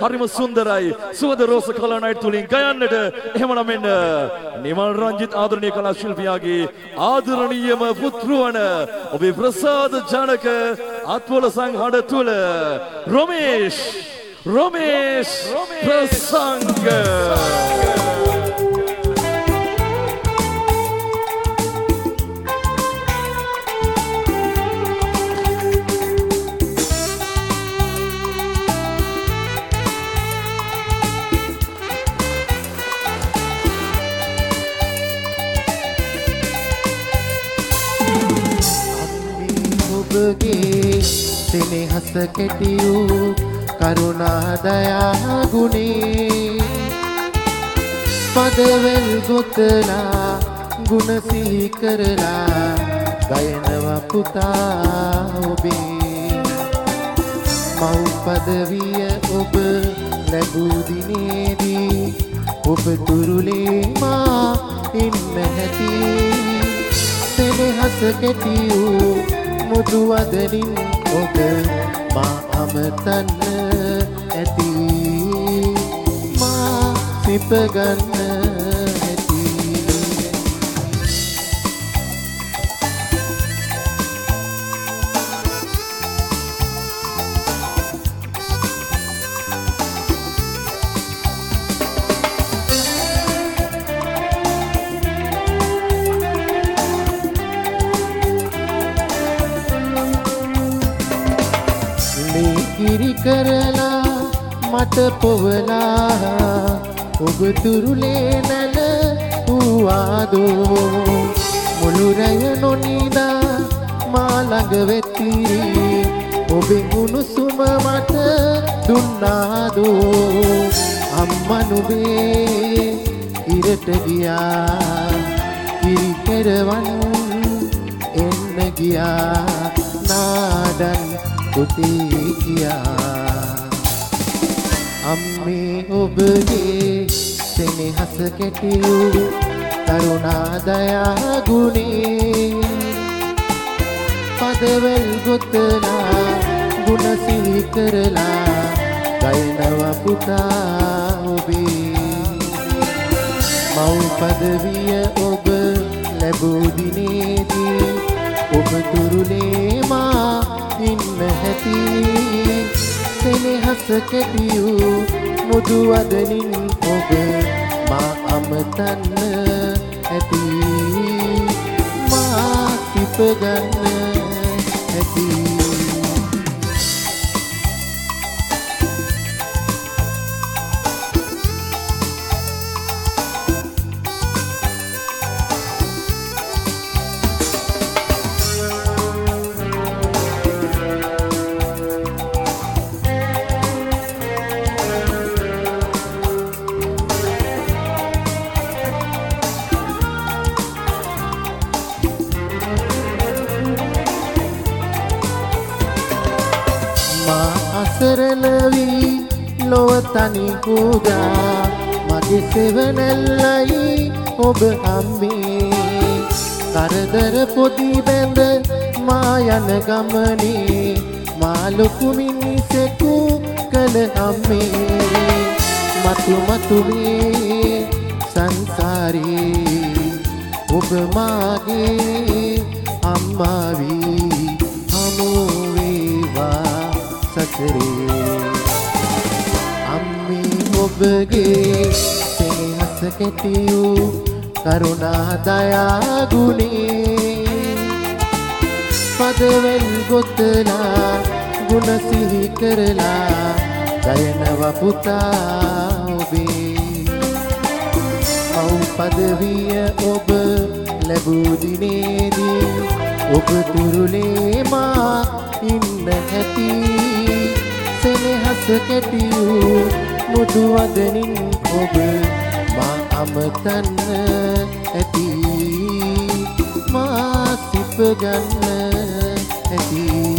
හරිම සුන්දරයි. සුවඳ රෝස කලර් නයිට් තුලින් ගයන්නට එහෙමනම් මෙන්න නිමල් රංජිත් ආදරණීය කලා ශිල්පියාගේ ආදරණීයම පුත්‍රවන ඔබේ ප්‍රසාද ජනක අත්වල සංහඩ තුල රොමේෂ් ප්‍රසංග සෙනෙහස කෙටියූ කරුණා දයා ගුණේ පදවල් ගොතලා ගුණ සිහි කරලා ගයනවා පුතා ඔබේ මව් පදවිය ඔබ ලැබූ දිනේදී ඔබ තුරුලේ මා ඉන්න හැටි සෙනෙහස කෙටියූ මුදු වදනින් ඔබ මා අමතන්න ඇති මා සිප ගන්න ඇති කිරි කරලා මට පොවලා ඔබ තුරුලේ නැල වූවාදෝ මුළු රැය නොනිදා මා ළඟ වෙති ඔබේ උණුසුම මට දුන්නාදෝ අම්මා නුඹේ ඉරට ගියා කිරි පෙරවන් එන්න ගියා නාඩන් පුතේ කියා අම්මේ ඔබගේ සෙනෙහස කෙටියූ කරුණා දයා ගුණේ පදවල් ගොතලා ගුණ සිහි කරලා ගයනවා පුතා ඔබේ මව් පදවිය ඔබ ලැබූ දිනේදී ඔබ තුරුලේ මා ඉන්න හැටි සෙනෙහස කෙටියූ මුදු වදනින් ඔබ මා අමතන්න ඇති මා සිප ගන්න ඇති අසරණ වී ලොව තනි කුඩා මගේ සෙවණැල්ලයි ඔබ අම්මේ කරදර පොඩි බැඳ මා යන ගමනේ මා ලොකු මිනිසෙකු කළ අම්මේ මතු මතු මේ සංසාරේ ඔබ මාගේ අම්මා වී හමු වේවා සසරේ අම්මේ ඔබගේ සෙනෙහස කෙටියූ කරුණා දයා ගුණේ පදවල් ගොතලා ගුණ සිහි කරලා ගයනවා පුතා ඔබේ මව් පදවිය ඔබ ලැබූ දිනේදී ඔබ තුරුලේ මා ඉන්න හැටි සෙනෙහස කෙටියූ මුදු වදනින් ඔබ මා අමතන්න ඇති මා සිප ගන්න ඇති